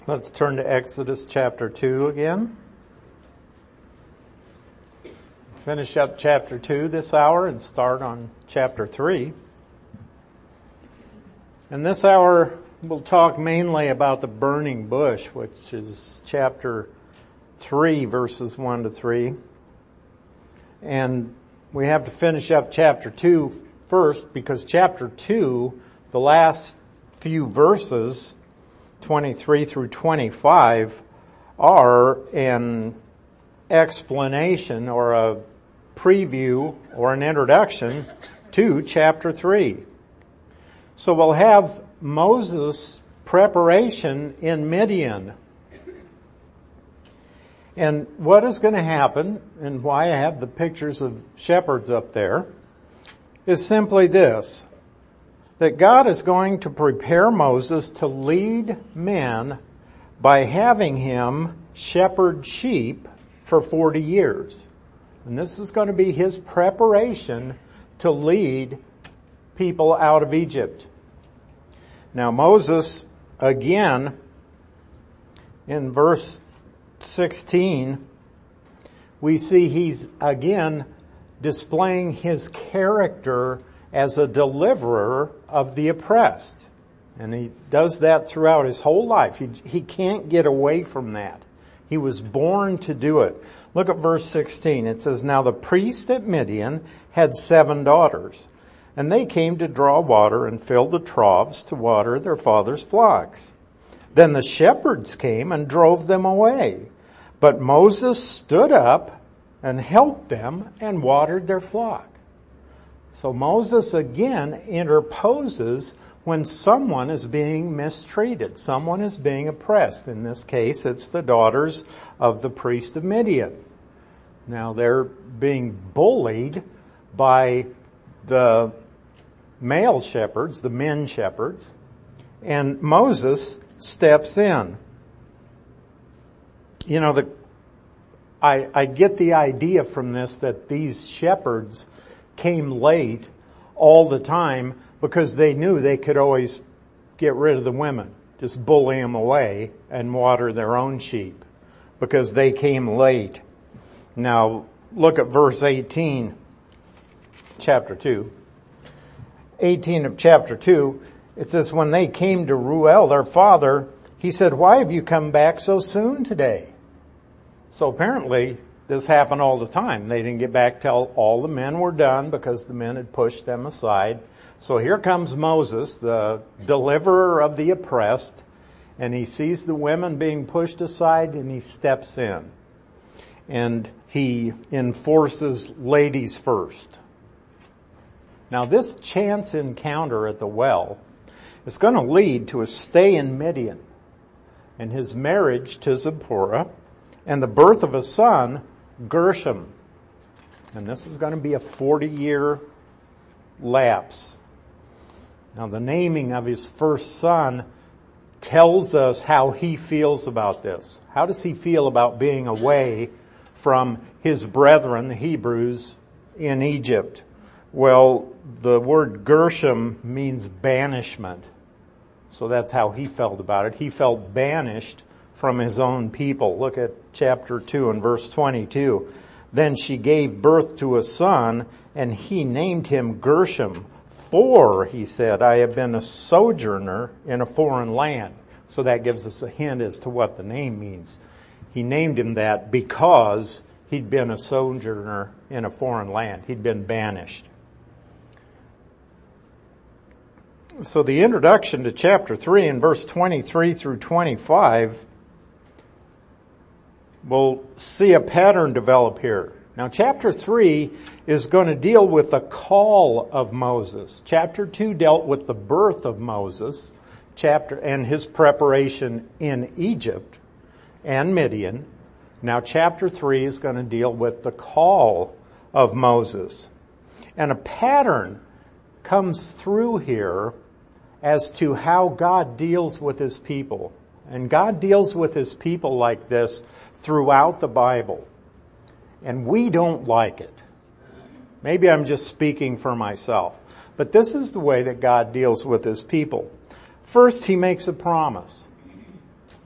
Let's turn to Exodus chapter 2 again. Finish up chapter 2 this hour and start on chapter 3. And this hour we'll talk mainly about the burning bush, which is chapter 3 verses 1 to 3. And we have to finish up chapter 2 first because chapter 2, the last few verses, 23 through 25, are an explanation or a preview or an introduction to chapter 3. So we'll have Moses' preparation in Midian. And what is going to happen, and why I have the pictures of shepherds up there, is simply this: that God is going to prepare Moses to lead men by having him shepherd sheep for 40 years. And this is going to be his preparation to lead people out of Egypt. Now Moses, again, in verse 16, we see he's again displaying his character as a deliverer of the oppressed. And he does that throughout his whole life. He can't get away from that. He was born to do it. Look at verse 16. It says, "Now the priest at Midian had 7 daughters, and they came to draw water and fill the troughs to water their father's flocks. Then the shepherds came and drove them away. But Moses stood up and helped them and watered their flock." So Moses again interposes when someone is being mistreated, someone is being oppressed. In this case, it's the daughters of the priest of Midian. Now they're being bullied by the male shepherds, the men shepherds, and Moses steps in. You know, I get the idea from this that these shepherds came late all the time because they knew they could always get rid of the women, just bully them away and water their own sheep because they came late. Now look at verse 18, chapter 2. 18 of chapter 2, it says, "When they came to Reuel, their father, he said, 'Why have you come back so soon today?'" So apparently this happened all the time. They didn't get back till all the men were done because the men had pushed them aside. So here comes Moses, the deliverer of the oppressed, and he sees the women being pushed aside and he steps in. And he enforces ladies first. Now this chance encounter at the well is going to lead to a stay in Midian and his marriage to Zipporah and the birth of a son, Gershom. And this is going to be a 40-year lapse. Now the naming of his first son tells us how he feels about this. How does he feel about being away from his brethren, the Hebrews, in Egypt? Well, the word Gershom means banishment. So that's how he felt about it. He felt banished from his own people. Look at chapter 2 and verse 22. "Then she gave birth to a son, and he named him Gershom. For, he said, I have been a sojourner in a foreign land." So that gives us a hint as to what the name means. He named him that because he'd been a sojourner in a foreign land. He'd been banished. So the introduction to chapter 3 in verse 23 through 25, we'll see a pattern develop here. Now chapter 3 is going to deal with the call of Moses. Chapter 2 dealt with the birth of Moses, and his preparation in Egypt and Midian. Now chapter 3 is going to deal with the call of Moses. And a pattern comes through here as to how God deals with his people. And God deals with his people like this throughout the Bible. And we don't like it. Maybe I'm just speaking for myself. But this is the way that God deals with his people. First, he makes a promise.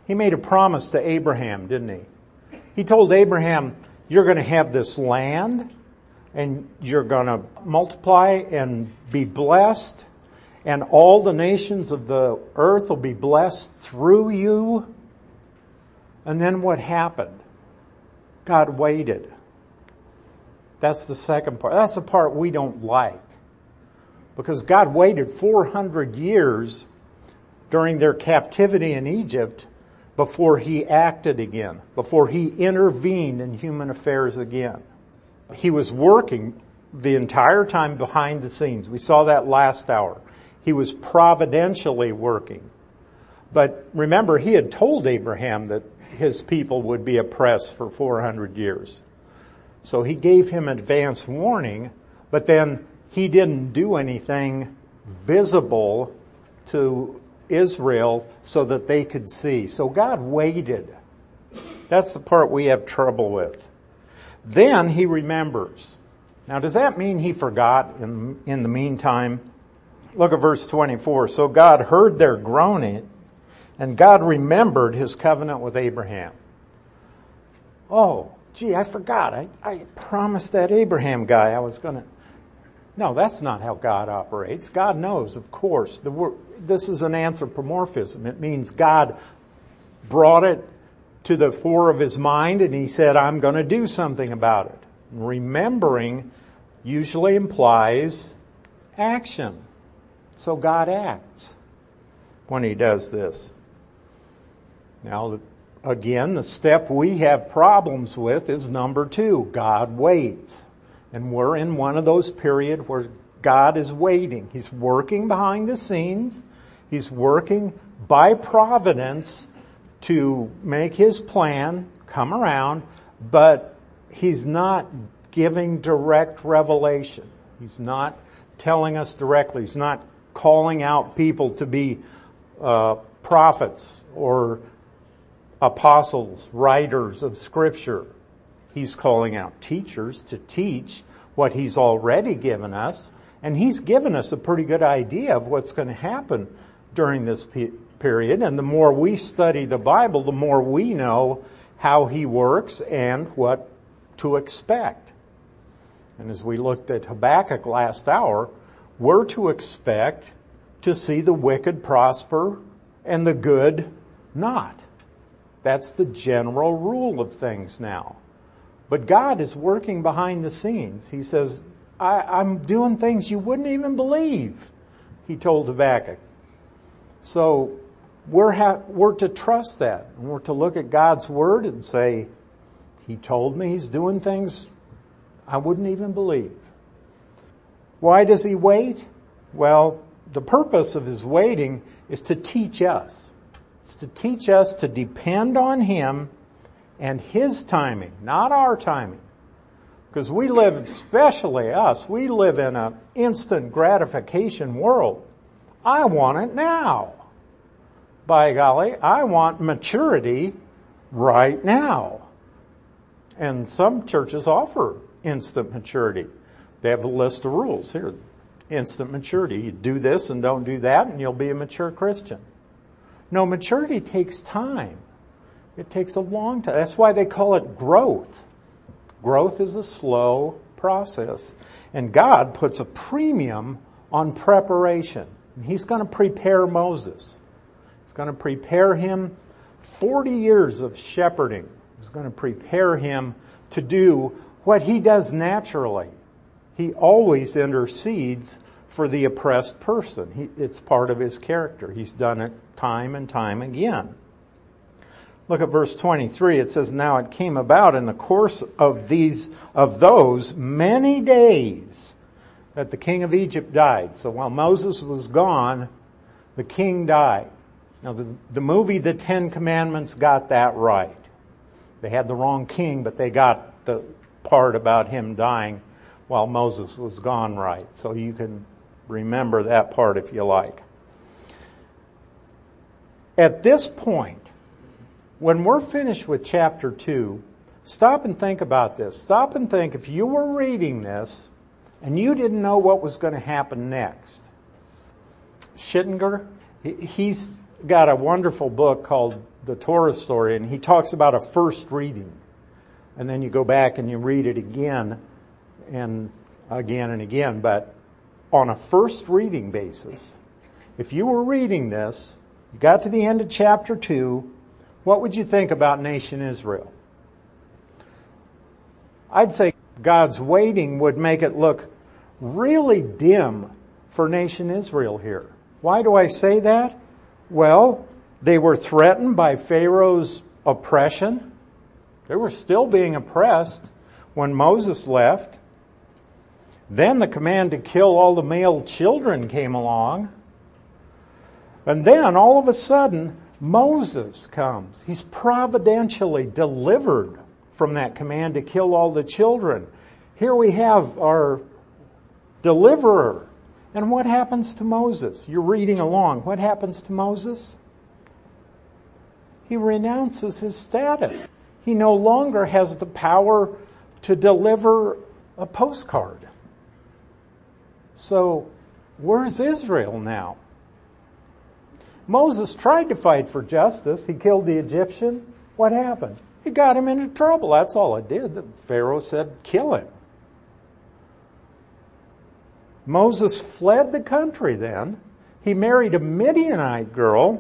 He made a promise to Abraham, didn't he? He told Abraham, you're going to have this land, and you're going to multiply and be blessed, and all the nations of the earth will be blessed through you. And then what happened? God waited. That's the second part. That's the part we don't like. Because God waited 400 years during their captivity in Egypt before he acted again, before he intervened in human affairs again. He was working the entire time behind the scenes. We saw that last hour. He was providentially working. But remember, he had told Abraham that his people would be oppressed for 400 years. So he gave him advance warning, but then he didn't do anything visible to Israel so that they could see. So God waited. That's the part we have trouble with. Then he remembers. Now, does that mean he forgot in the meantime? Look at verse 24. So God heard their groaning, and God remembered his covenant with Abraham. Oh, gee, I forgot. I promised that Abraham guy I was going to... No, that's not how God operates. God knows, of course. This is an anthropomorphism. It means God brought it to the fore of his mind, and he said, I'm going to do something about it. Remembering usually implies action. So God acts when he does this. Now, again, the step we have problems with is number 2. God waits. And we're in one of those periods where God is waiting. He's working behind the scenes. He's working by providence to make his plan come around, but he's not giving direct revelation. He's not telling us directly. He's not calling out people to be prophets or apostles, writers of Scripture. He's calling out teachers to teach what he's already given us, and he's given us a pretty good idea of what's going to happen during this period. And the more we study the Bible, the more we know how he works and what to expect. And as we looked at Habakkuk last hour, we're to expect to see the wicked prosper and the good not. That's the general rule of things now. But God is working behind the scenes. He says, I'm doing things you wouldn't even believe, he told Habakkuk. So we're to trust that. And we're to look at God's word and say, he told me he's doing things I wouldn't even believe. Why does he wait? Well, the purpose of his waiting is to teach us. It's to teach us to depend on him and his timing, not our timing. Because we live, especially us, we live in an instant gratification world. I want it now. By golly, I want maturity right now. And some churches offer instant maturity. They have a list of rules. Here, instant maturity. You do this and don't do that, and you'll be a mature Christian. No, maturity takes time. It takes a long time. That's why they call it growth. Growth is a slow process. And God puts a premium on preparation. He's going to prepare Moses. He's going to prepare him 40 years of shepherding. He's going to prepare him to do what he does naturally. He always intercedes for the oppressed person. It's part of his character. He's done it time and time again. Look at verse 23. It says, now it came about in the course of those many days that the king of Egypt died. So while Moses was gone, the king died. Now the movie The Ten Commandments got that right. They had the wrong king, but they got the part about him dying while Moses was gone right. So you can remember that part if you like. At this point, when we're finished with chapter 2, stop and think about this. Stop and think, if you were reading this and you didn't know what was going to happen next. Schittinger, he's got a wonderful book called the Torah story, and he talks about a first reading. And then you go back and you read it again and again and again. But on a first reading basis, if you were reading this, you got to the end of chapter 2, what would you think about nation Israel? I'd say God's waiting would make it look really dim for nation Israel here. Why do I say that? Well, they were threatened by Pharaoh's oppression. They were still being oppressed when Moses left. Then the command to kill all the male children came along. And then all of a sudden, Moses comes. He's providentially delivered from that command to kill all the children. Here we have our deliverer. And what happens to Moses? You're reading along. What happens to Moses? He renounces his status. He no longer has the power to deliver a postcard. So, where's Israel now? Moses tried to fight for justice. He killed the Egyptian. What happened? He got him into trouble. That's all it did. The Pharaoh said, kill him. Moses fled the country then. He married a Midianite girl.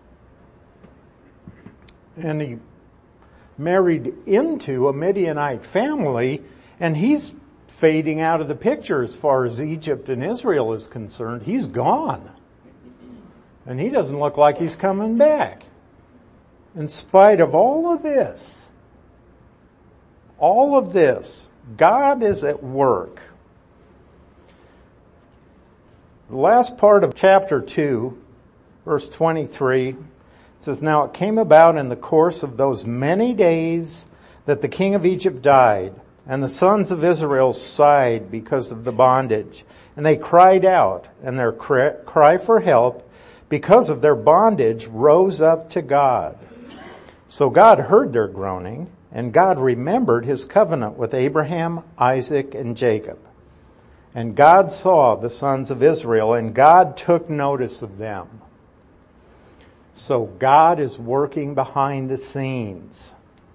And he married into a Midianite family. And he's fading out of the picture as far as Egypt and Israel is concerned. He's gone. And he doesn't look like he's coming back. In spite of all of this, God is at work. The last part of chapter 2, verse 23, it says, "Now it came about in the course of those many days that the king of Egypt died, and the sons of Israel sighed because of the bondage. And they cried out, and their cry for help because of their bondage rose up to God. So God heard their groaning, and God remembered his covenant with Abraham, Isaac, and Jacob. And God saw the sons of Israel, and God took notice of them." So God is working behind the scenes.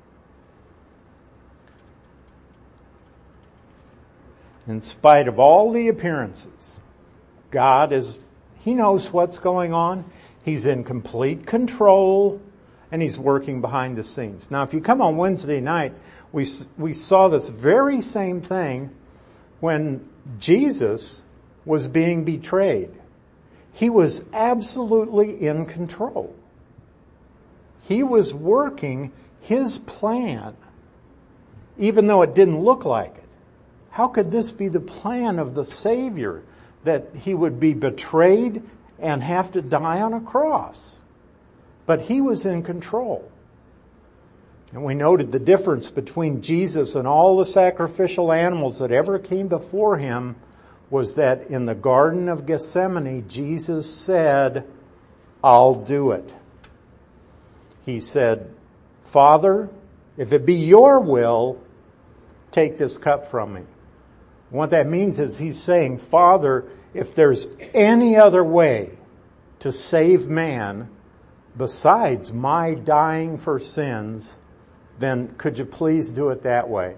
In spite of all the appearances, He knows what's going on. He's in complete control, and He's working behind the scenes. Now, if you come on Wednesday night, we saw this very same thing when Jesus was being betrayed. He was absolutely in control. He was working His plan, even though it didn't look like it. How could this be the plan of the Savior, that He would be betrayed and have to die on a cross? But He was in control. And we noted the difference between Jesus and all the sacrificial animals that ever came before Him was that in the Garden of Gethsemane, Jesus said, "I'll do it." He said, "Father, if it be your will, take this cup from me." What that means is He's saying, "Father, if there's any other way to save man besides my dying for sins, then could you please do it that way?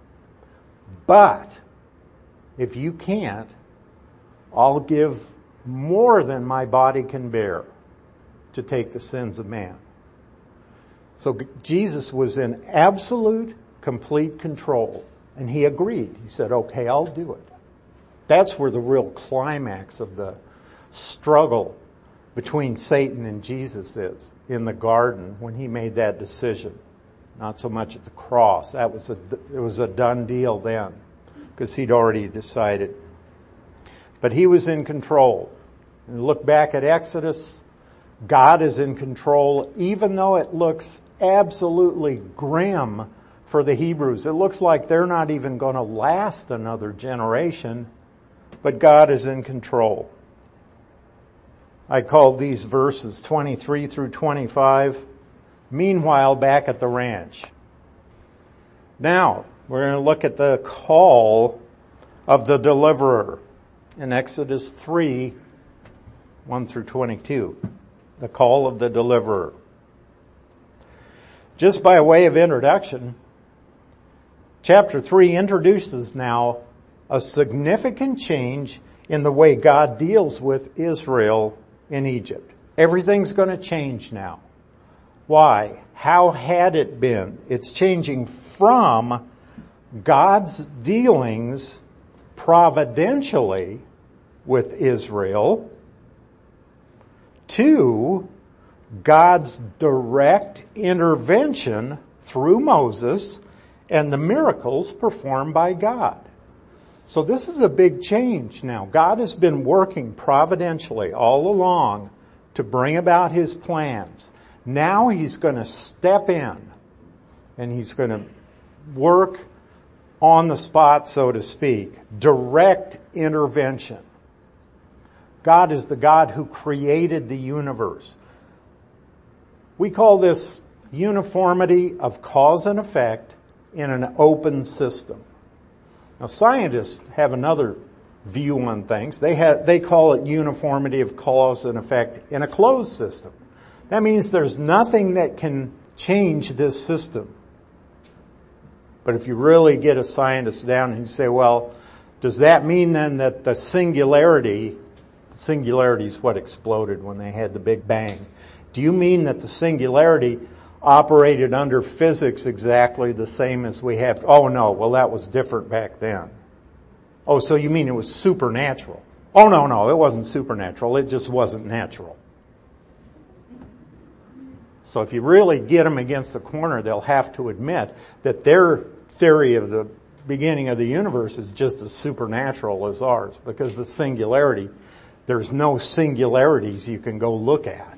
But if you can't, I'll give more than my body can bear to take the sins of man." So Jesus was in absolute, complete control. And He agreed. He said, "Okay, I'll do it." That's where the real climax of the struggle between Satan and Jesus is, in the garden, when He made that decision. Not so much at the cross. It was a done deal then, because He'd already decided. But He was in control. And look back at Exodus, God is in control, even though it looks absolutely grim for the Hebrews. It looks like they're not even going to last another generation, but God is in control. I call these verses 23 through 25, "Meanwhile, back at the ranch." Now, we're going to look at the call of the deliverer in Exodus 3, 1 through 22. The call of the deliverer. Just by way of introduction, chapter 3 introduces now a significant change in the way God deals with Israel in Egypt. Everything's going to change now. Why? How had it been? It's changing from God's dealings providentially with Israel to God's direct intervention through Moses and the miracles performed by God. So this is a big change now. God has been working providentially all along to bring about His plans. Now He's going to step in and He's going to work on the spot, so to speak. Direct intervention. God is the God who created the universe. We call this uniformity of cause and effect in an open system. Now scientists have another view on things. They call it uniformity of cause and effect in a closed system. That means there's nothing that can change this system. But if you really get a scientist down and you say, well, does that mean then that the singularity is what exploded when they had the Big Bang. Do you mean that the singularity operated under physics exactly the same as we have? Oh no, well that was different back then. Oh, so you mean it was supernatural? Oh no, it wasn't supernatural, it just wasn't natural. So if you really get them against the corner, they'll have to admit that their theory of the beginning of the universe is just as supernatural as ours, because the singularity, there's no singularities you can go look at.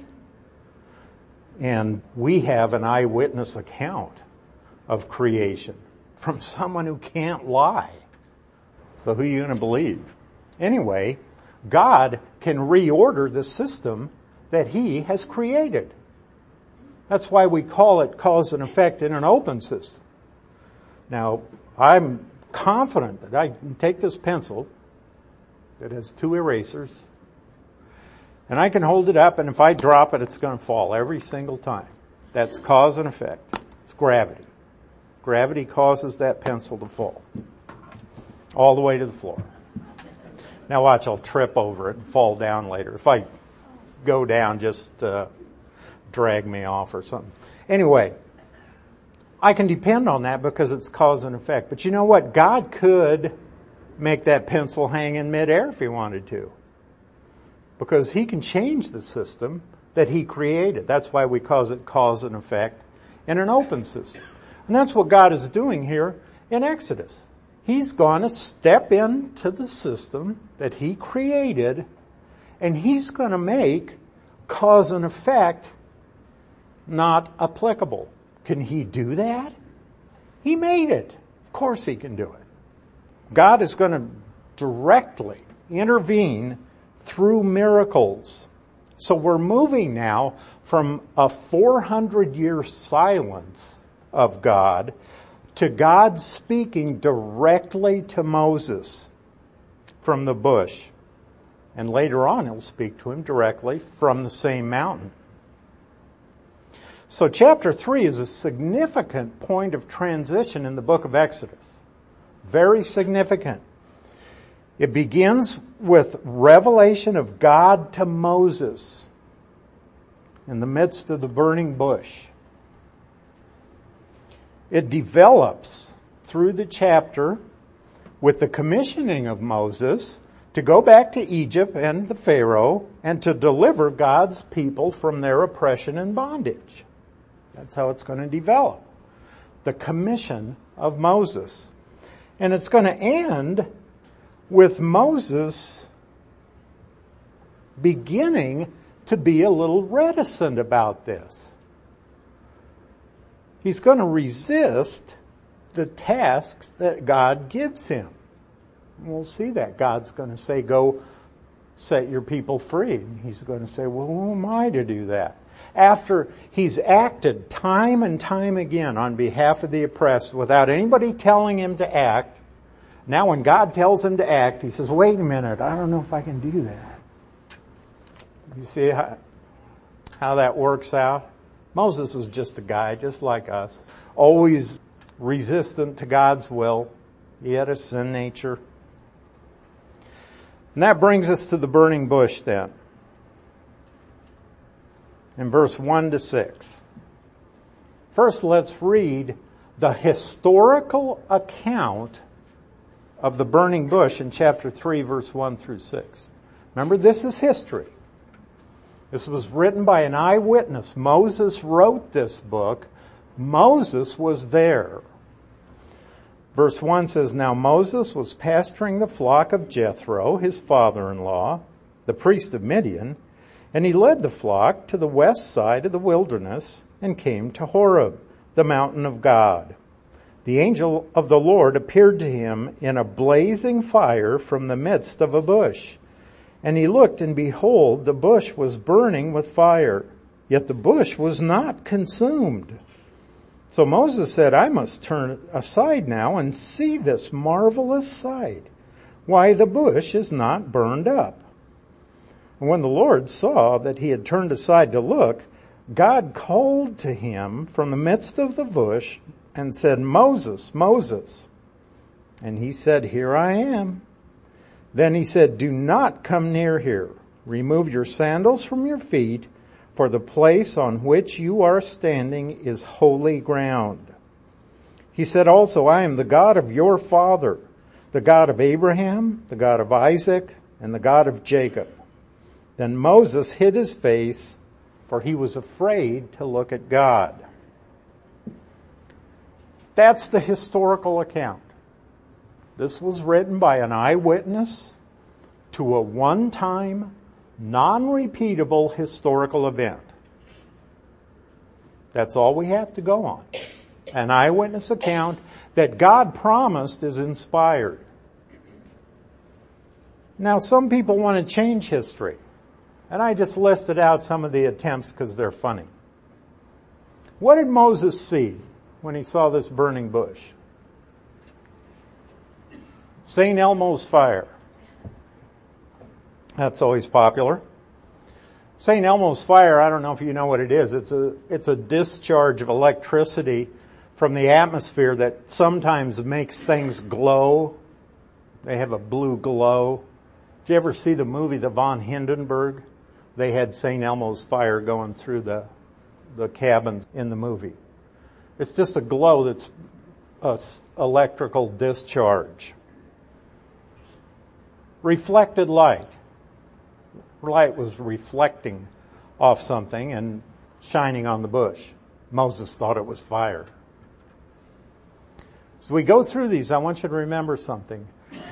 And we have an eyewitness account of creation from someone who can't lie. So who are you going to believe? Anyway, God can reorder the system that He has created. That's why we call it cause and effect in an open system. Now, I'm confident that I can take this pencil that has 2 erasers, and I can hold it up, and if I drop it, it's going to fall every single time. That's cause and effect. It's gravity. Gravity causes that pencil to fall all the way to the floor. Now watch, I'll trip over it and fall down later. If I go down, just drag me off or something. Anyway, I can depend on that because it's cause and effect. But you know what? God could make that pencil hang in midair if He wanted to, because He can change the system that He created. That's why we call it cause and effect in an open system. And that's what God is doing here in Exodus. He's going to step into the system that He created, and He's going to make cause and effect not applicable. Can He do that? He made it. Of course He can do it. God is going to directly intervene through miracles. So we're moving now from a 400-year silence of God to God speaking directly to Moses from the bush. And later on He'll speak to him directly from the same mountain. So chapter 3 is a significant point of transition in the book of Exodus. Very significant. It begins with revelation of God to Moses in the midst of the burning bush. It develops through the chapter with the commissioning of Moses to go back to Egypt and the Pharaoh and to deliver God's people from their oppression and bondage. That's how it's going to develop. The commission of Moses. And it's going to end with Moses beginning to be a little reticent about this. He's going to resist the tasks that God gives him. We'll see that. God's going to say, go set your people free. And he's going to say, well, who am I to do that? After he's acted time and time again on behalf of the oppressed without anybody telling him to act, now when God tells him to act, he says, wait a minute, I don't know if I can do that. You see how that works out? Moses was just a guy just like us, always resistant to God's will. He had a sin nature. And that brings us to the burning bush then. In verse 1 to 6. First, let's read the historical account of the burning bush in chapter 3, verse 1 through 6. Remember, this is history. This was written by an eyewitness. Moses wrote this book. Moses was there. Verse 1 says, Now Moses was pasturing the flock of Jethro, his father-in-law, the priest of Midian, and he led the flock to the west side of the wilderness and came to Horeb, the mountain of God. The angel of the Lord appeared to him in a blazing fire from the midst of a bush. And he looked, and behold, the bush was burning with fire, yet the bush was not consumed. So Moses said, I must turn aside now and see this marvelous sight, why the bush is not burned up. And when the Lord saw that he had turned aside to look, God called to him from the midst of the bush and said, Moses, Moses. And he said, Here I am. Then he said, Do not come near here. Remove your sandals from your feet, for the place on which you are standing is holy ground. He said also, I am the God of your father, the God of Abraham, the God of Isaac, and the God of Jacob. Then Moses hid his face, for he was afraid to look at God. That's the historical account. This was written by an eyewitness to a one-time, non-repeatable historical event. That's all we have to go on. An eyewitness account that God promised is inspired. Now, some people want to change history. And I just listed out some of the attempts because they're funny. What did Moses see when he saw this burning bush? St. Elmo's fire. That's always popular. St. Elmo's fire, I don't know if you know what it is. It's a discharge of electricity from the atmosphere that sometimes makes things glow. They have a blue glow. Did you ever see the movie The Von Hindenburg? They had St. Elmo's fire going through the cabins in the movie. It's just a glow that's an electrical discharge. Reflected light. Light was reflecting off something and shining on the bush. Moses thought it was fire. As we go through these, I want you to remember something.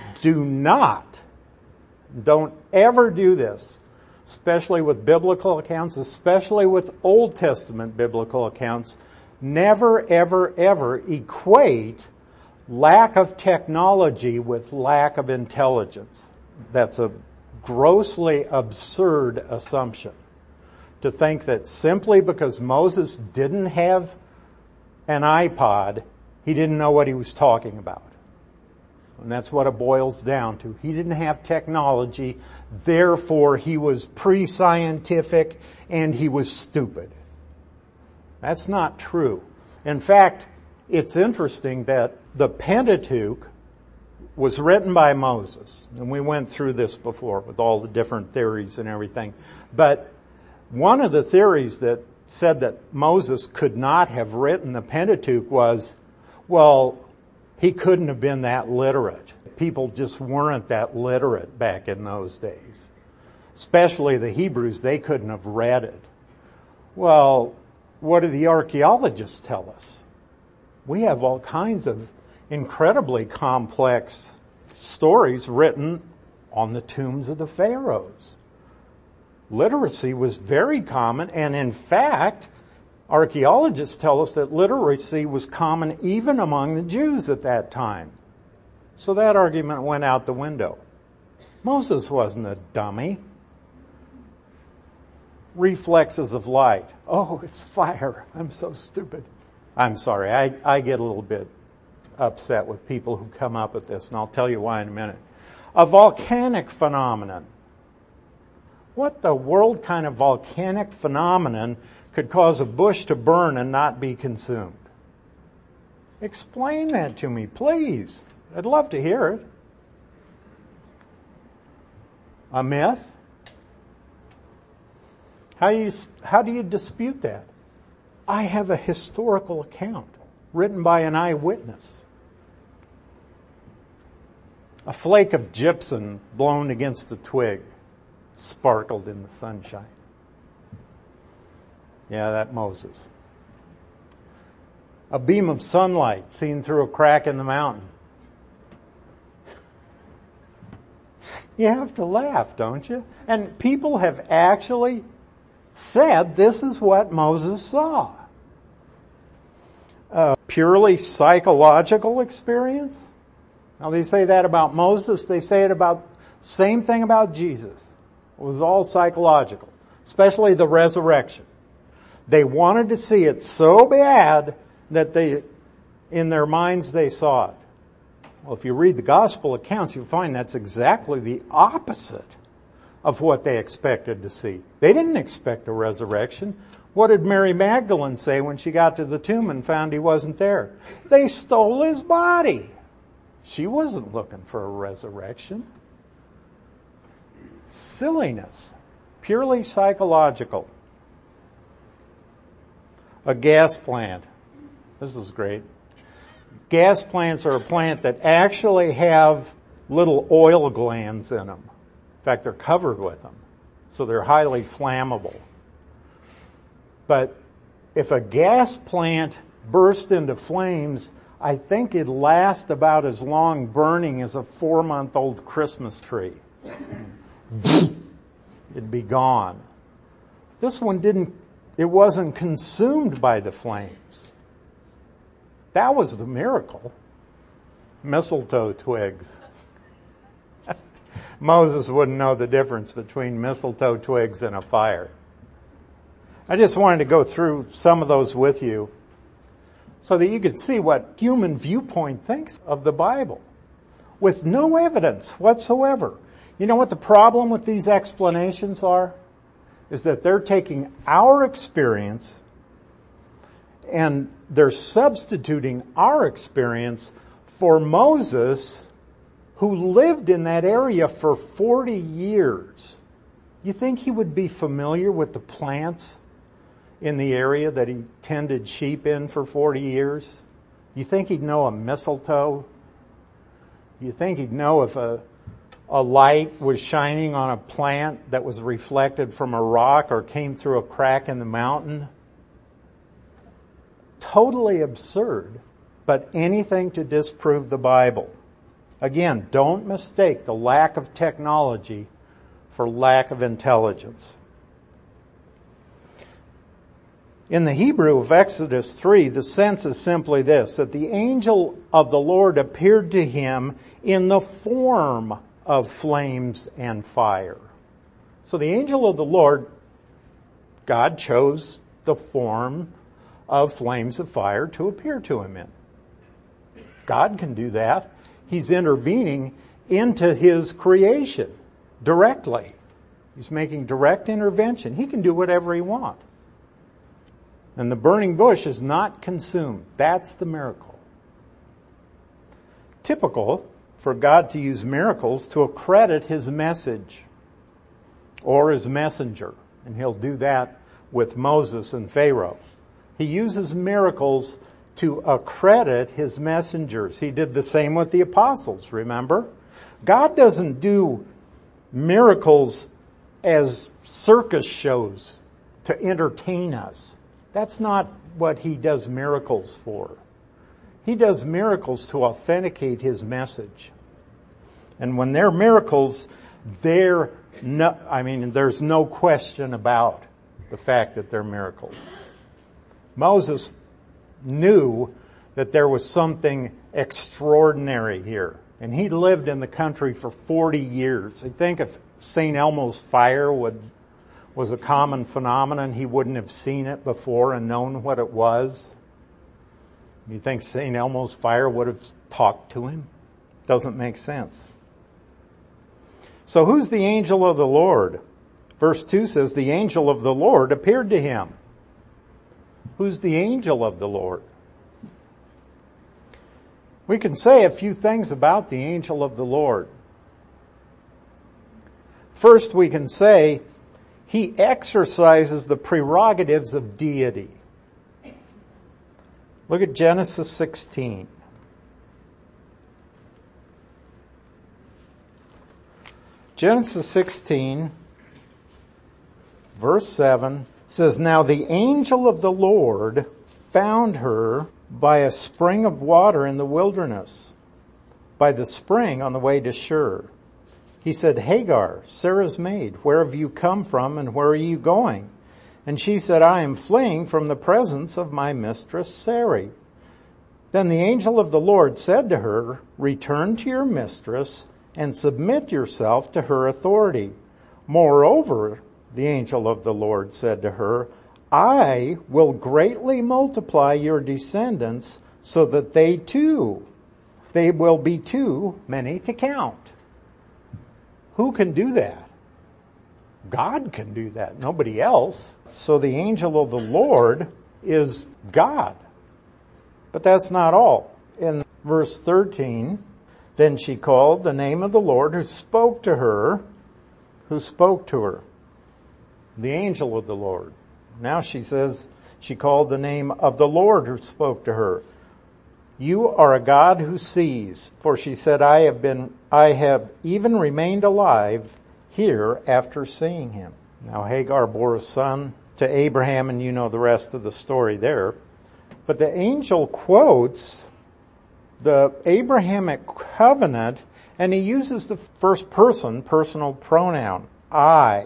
Don't ever do this, especially with biblical accounts, especially with Old Testament biblical accounts. Never, ever, ever equate lack of technology with lack of intelligence. That's a grossly absurd assumption. To think that simply because Moses didn't have an iPod, he didn't know what he was talking about. And that's what it boils down to. He didn't have technology, therefore he was pre-scientific and he was stupid. That's not true. In fact, it's interesting that the Pentateuch was written by Moses. And we went through this before with all the different theories and everything. But one of the theories that said that Moses could not have written the Pentateuch was, well, he couldn't have been that literate. People just weren't that literate back in those days. Especially the Hebrews, they couldn't have read it. Well, what do the archaeologists tell us? We have all kinds of incredibly complex stories written on the tombs of the pharaohs. Literacy was very common, and in fact, archaeologists tell us that literacy was common even among the Jews at that time. So that argument went out the window. Moses wasn't a dummy. Reflexes of light. Oh, it's fire. I'm so stupid. I'm sorry. I get a little bit upset with people who come up with this, and I'll tell you why in a minute. A volcanic phenomenon. What the world kind of volcanic phenomenon could cause a bush to burn and not be consumed? Explain that to me, please. I'd love to hear it. A myth? How do you dispute that? I have a historical account written by an eyewitness. A flake of gypsum blown against a twig sparkled in the sunshine. Yeah, that Moses. A beam of sunlight seen through a crack in the mountain. You have to laugh, don't you? And people have actually said this is what Moses saw. A purely psychological experience? Now they say that about Moses, they say it about, same thing about Jesus. It was all psychological, especially the resurrection. They wanted to see it so bad that in their minds they saw it. Well, if you read the gospel accounts, you'll find that's exactly the opposite of what they expected to see. They didn't expect a resurrection. What did Mary Magdalene say when she got to the tomb and found he wasn't there? They stole his body. She wasn't looking for a resurrection. Silliness. Purely psychological. A gas plant. This is great. Gas plants are a plant that actually have little oil glands in them. In fact, they're covered with them. So they're highly flammable. But if a gas plant burst into flames, I think it'd last about as long burning as a 4-month-old Christmas tree. It'd be gone. This one it wasn't consumed by the flames. That was the miracle. Mistletoe twigs. Moses wouldn't know the difference between mistletoe twigs and a fire. I just wanted to go through some of those with you so that you could see what human viewpoint thinks of the Bible with no evidence whatsoever. You know what the problem with these explanations are? Is that they're taking our experience and they're substituting our experience for Moses, who lived in that area for 40 years. You think he would be familiar with the plants in the area that he tended sheep in for 40 years? You think he'd know a mistletoe? You think he'd know if a light was shining on a plant that was reflected from a rock or came through a crack in the mountain? Totally absurd, but anything to disprove the Bible. Again, don't mistake the lack of technology for lack of intelligence. In the Hebrew of Exodus 3, the sense is simply this, that the angel of the Lord appeared to him in the form of flames and fire. So the angel of the Lord, God chose the form of flames of fire to appear to him in. God can do that. He's intervening into his creation directly. He's making direct intervention. He can do whatever he wants. And the burning bush is not consumed. That's the miracle. Typical for God to use miracles to accredit his message or his messenger. And he'll do that with Moses and Pharaoh. He uses miracles to accredit his messengers. He did the same with the apostles, remember? God doesn't do miracles as circus shows to entertain us. That's not what he does miracles for. He does miracles to authenticate his message. And when they're miracles, there's no question about the fact that they're miracles. Moses knew that there was something extraordinary here. And he lived in the country for 40 years. I think if St. Elmo's fire was a common phenomenon, he wouldn't have seen it before and known what it was. You think St. Elmo's fire would have talked to him? Doesn't make sense. So who's the angel of the Lord? Verse 2 says, the angel of the Lord appeared to him. Who's the angel of the Lord? We can say a few things about the angel of the Lord. First, we can say he exercises the prerogatives of deity. Look at Genesis 16. Genesis 16, verse 7 says, now the angel of the Lord found her by a spring of water in the wilderness, by the spring on the way to Shur. He said, Hagar, Sarah's maid, where have you come from and where are you going? And she said, I am fleeing from the presence of my mistress Sarai. Then the angel of the Lord said to her, return to your mistress and submit yourself to her authority. Moreover, the angel of the Lord said to her, I will greatly multiply your descendants so that they will be too many to count. Who can do that? God can do that, nobody else. So the angel of the Lord is God. But that's not all. In verse 13, then she called the name of the Lord who spoke to her. The angel of the Lord. Now she says she called the name of the Lord who spoke to her. You are a God who sees. For she said, I have even remained alive here after seeing him. Now Hagar bore a son to Abraham, and you know the rest of the story there. But the angel quotes the Abrahamic covenant, and he uses the first person personal pronoun, I.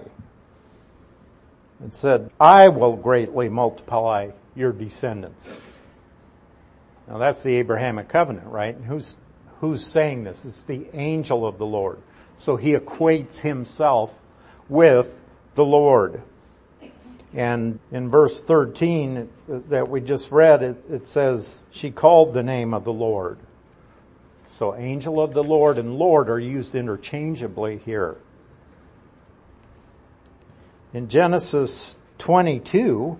It said, I will greatly multiply your descendants. Now that's the Abrahamic covenant, right? And who's saying this? It's the angel of the Lord. So he equates himself with the Lord. And in verse 13 that we just read, it says, she called the name of the Lord. So angel of the Lord and Lord are used interchangeably here. In Genesis 22,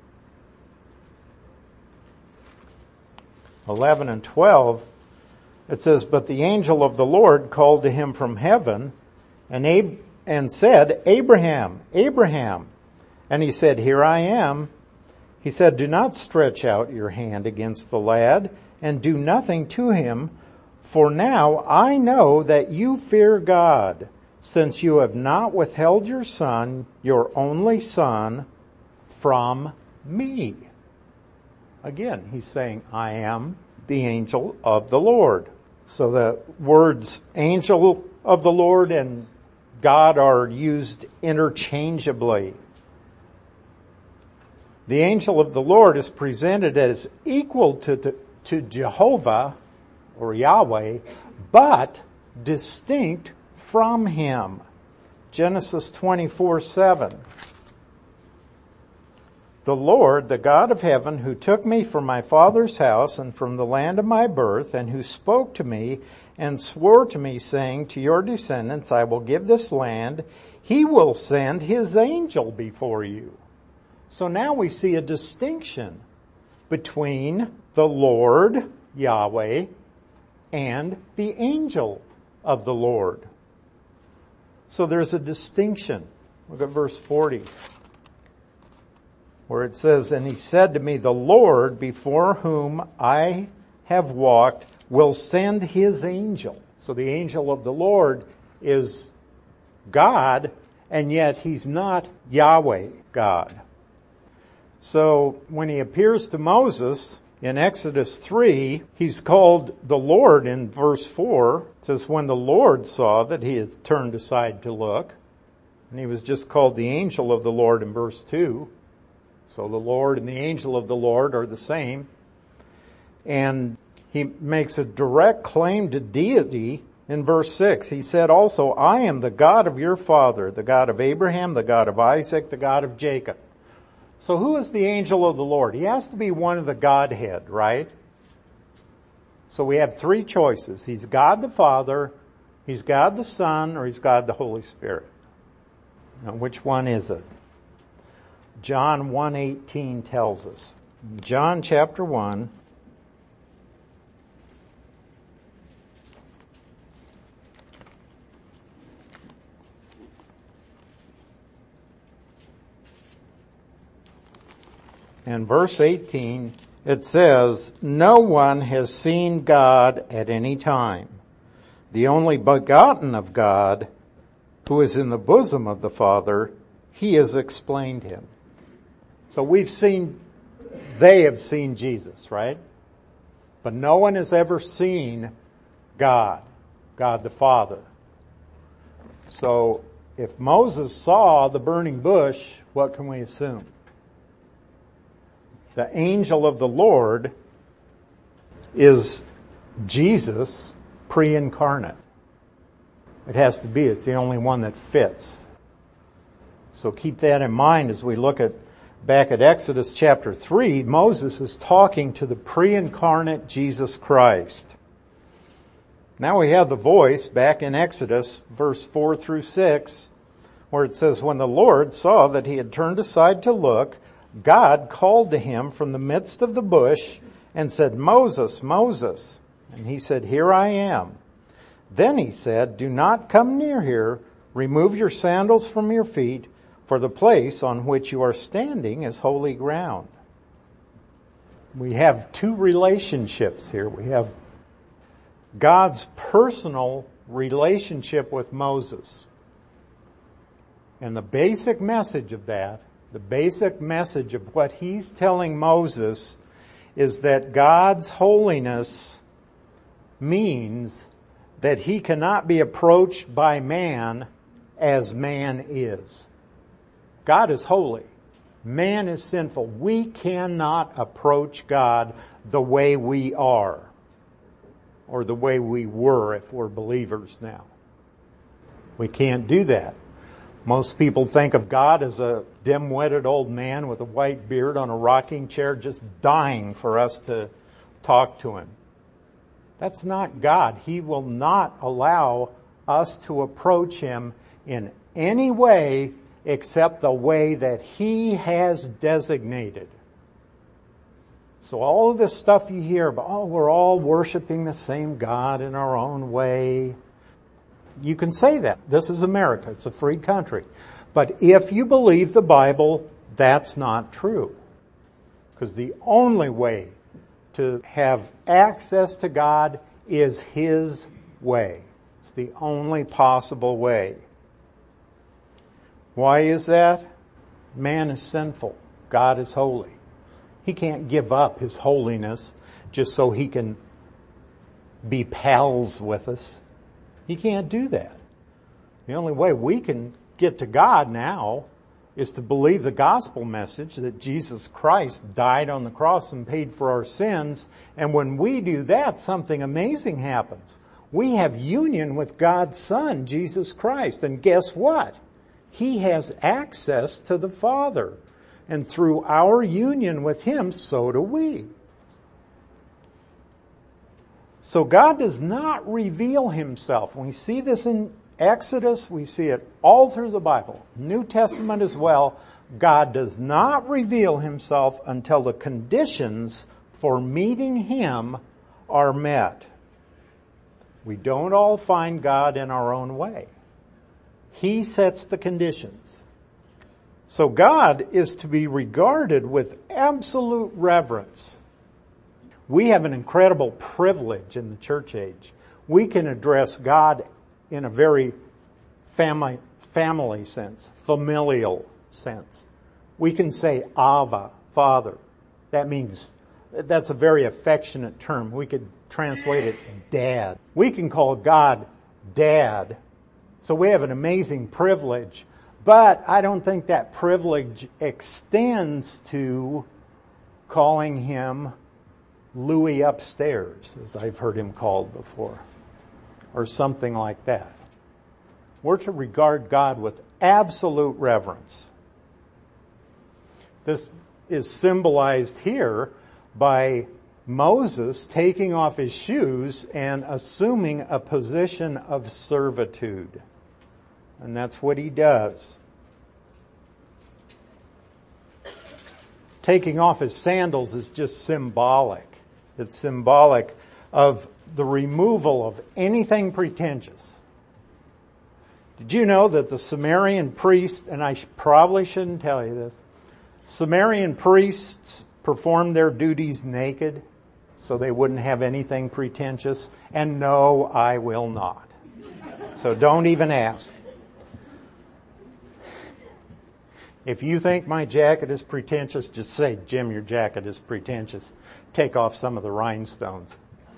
11 and 12, it says, but the angel of the Lord called to him from heaven and said, Abraham, Abraham. And he said, here I am. He said, do not stretch out your hand against the lad and do nothing to him, for now I know that you fear God, since you have not withheld your son, your only son, from me. Again, he's saying, I am the angel of the Lord. So the words angel of the Lord and God are used interchangeably. The angel of the Lord is presented as equal to Jehovah or Yahweh, but distinct from him. Genesis 24:7. The Lord, the God of heaven, who took me from my father's house and from the land of my birth, and who spoke to me and swore to me, saying, to your descendants I will give this land, he will send his angel before you. So now we see a distinction between the Lord, Yahweh, and the angel of the Lord. So there's a distinction. Look at verse 40. Where it says, and he said to me, the Lord before whom I have walked will send his angel. So the angel of the Lord is God, and yet he's not Yahweh God. So when he appears to Moses in Exodus 3, he's called the Lord in verse 4. It says, when the Lord saw that he had turned aside to look, and he was just called the angel of the Lord in verse 2. So the Lord and the angel of the Lord are the same. And he makes a direct claim to deity in verse 6. He said also, I am the God of your father, the God of Abraham, the God of Isaac, the God of Jacob. So who is the angel of the Lord? He has to be one of the Godhead, right? So we have three choices. He's God the Father, he's God the Son, or he's God the Holy Spirit. Now, which one is it? John 1:18 tells us. John chapter 1. And verse 18, it says, "No one has seen God at any time. The only begotten of God, who is in the bosom of the Father, he has explained him." So they have seen Jesus, right? But no one has ever seen God the Father. So if Moses saw the burning bush, what can we assume? The angel of the Lord is Jesus pre-incarnate. It has to be. It's the only one that fits. So keep that in mind as we look back at Exodus chapter 3. Moses is talking to the pre-incarnate Jesus Christ. Now we have the voice back in Exodus, verse 4 through 6, where it says, "When the Lord saw that he had turned aside to look, God called to him from the midst of the bush and said, 'Moses, Moses.' And he said, 'Here I am.' Then he said, 'Do not come near here. Remove your sandals from your feet, for the place on which you are standing is holy ground.'" We have two relationships here. We have God's personal relationship with Moses. And the basic message of that, the basic message of what he's telling Moses, is that God's holiness means that he cannot be approached by man as man is. God is holy. Man is sinful. We cannot approach God the way we are, or the way we were if we're believers now. We can't do that. Most people think of God as a dim-witted old man with a white beard on a rocking chair just dying for us to talk to him. That's not God. He will not allow us to approach him in any way except the way that he has designated. So all of this stuff you hear about, we're all worshiping the same God in our own way. You can say that. This is America. It's a free country. But if you believe the Bible, that's not true. Because the only way to have access to God is his way. It's the only possible way. Why is that? Man is sinful. God is holy. He can't give up his holiness just so he can be pals with us. He can't do that. The only way we can get to God now is to believe the gospel message that Jesus Christ died on the cross and paid for our sins. And when we do that, something amazing happens. We have union with God's Son, Jesus Christ. And guess what? He has access to the Father. And through our union with him, so do we. So God does not reveal himself. We see this in Exodus. We see it all through the Bible. New Testament as well. God does not reveal himself until the conditions for meeting him are met. We don't all find God in our own way. He sets the conditions. So God is to be regarded with absolute reverence. We have an incredible privilege in the church age. We can address God in a very family sense, familial sense. We can say Ava, Father. That's a very affectionate term. We could translate it Dad. We can call God Dad. So we have an amazing privilege. But I don't think that privilege extends to calling him Louis upstairs, as I've heard him called before, or something like that. We're to regard God with absolute reverence. This is symbolized here by Moses taking off his shoes and assuming a position of servitude. And that's what he does. taking off his sandals is just symbolic. It's symbolic of the removal of anything pretentious. Did you know that the Sumerian priests, and I probably shouldn't tell you this, Sumerian priests performed their duties naked so they wouldn't have anything pretentious? And no, I will not. So don't even ask. If you think my jacket is pretentious, just say, Jim, your jacket is pretentious. Take off some of the rhinestones.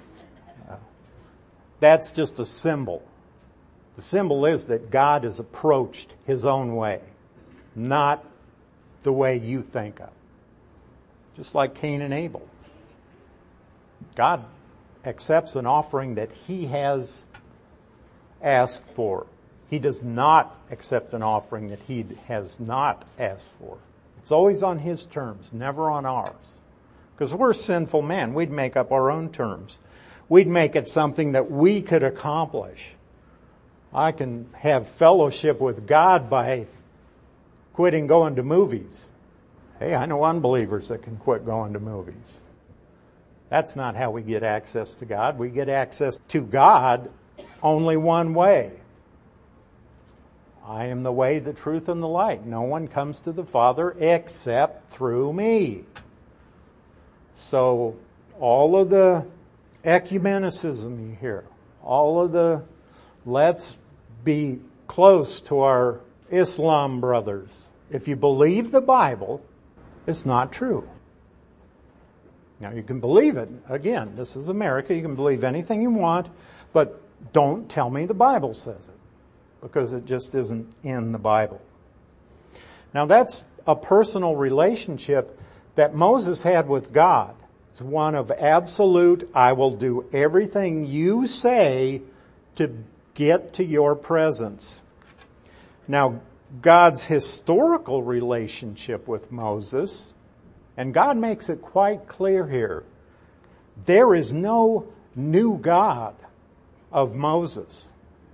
That's just a symbol. The symbol is that God has approached His own way, not the way you think of. Just like Cain and Abel. God accepts an offering that He has asked for. He does not accept an offering that He has not asked for. It's always on His terms, never on ours. Because we're sinful men. We'd make up our own terms. We'd make it something that we could accomplish. I can have fellowship with God by quitting going to movies. Hey, I know unbelievers that can quit going to movies. That's not how we get access to God. We get access to God only one way. I am the way, the truth, and the light. No one comes to the Father except through me. So all of the ecumenicism you hear, all of the let's be close to our Islam brothers. If you believe the Bible, it's not true. Now you can believe it. Again, this is America. You can believe anything you want, but don't tell me the Bible says it. Because it just isn't in the Bible. Now that's a personal relationship that Moses had with God. It's one of absolute, I will do everything you say to get to your presence. Now, God's historical relationship with Moses, and God makes it quite clear here, there is no new God of Moses.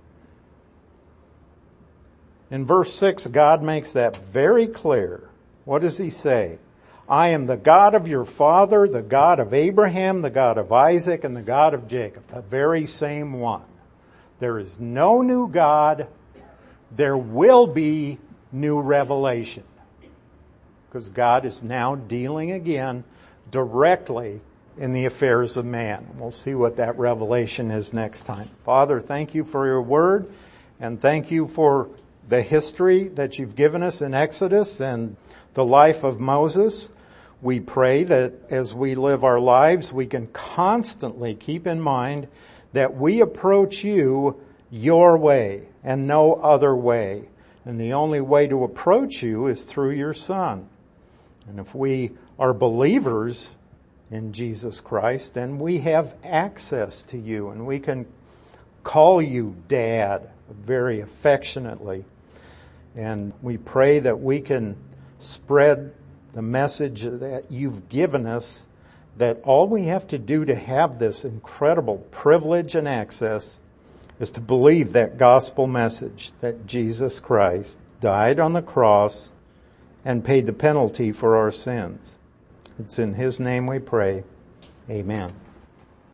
In verse 6, God makes that very clear. What does He say? I am the God of your father, the God of Abraham, the God of Isaac, and the God of Jacob. The very same one. There is no new God. There will be new revelation. Because God is now dealing again directly in the affairs of man. We'll see what that revelation is next time. Father, thank you for your word, and thank you for the history that you've given us in Exodus and the life of Moses. We pray that as we live our lives, we can constantly keep in mind that we approach you your way and no other way. And the only way to approach you is through your Son. And if we are believers in Jesus Christ, then we have access to you and we can call you Dad very affectionately. And we pray that we can spread the message that you've given us, that all we have to do to have this incredible privilege and access is to believe that gospel message that Jesus Christ died on the cross and paid the penalty for our sins. It's in His name we pray. Amen.